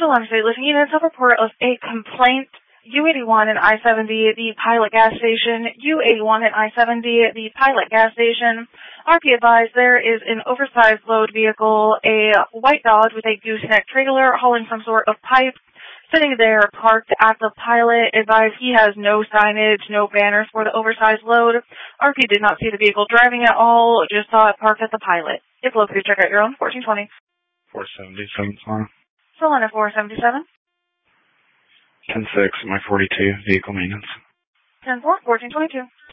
Solana State Living Units have a report of a complaint. U81 and I-70, the Pilot gas station. U81 and I-70, the Pilot gas station. RP advised there is an oversized load vehicle, a white Dodge with a gooseneck trailer hauling some sort of pipe, sitting there parked at the Pilot. Advised he has no signage, no banners for the oversized load. RP did not see the vehicle driving at all, just saw it parked at the Pilot. If located, check out your own 1420. 477 Solana. Solana 477. 10-6, my 42, vehicle maintenance. 10-4, 1422.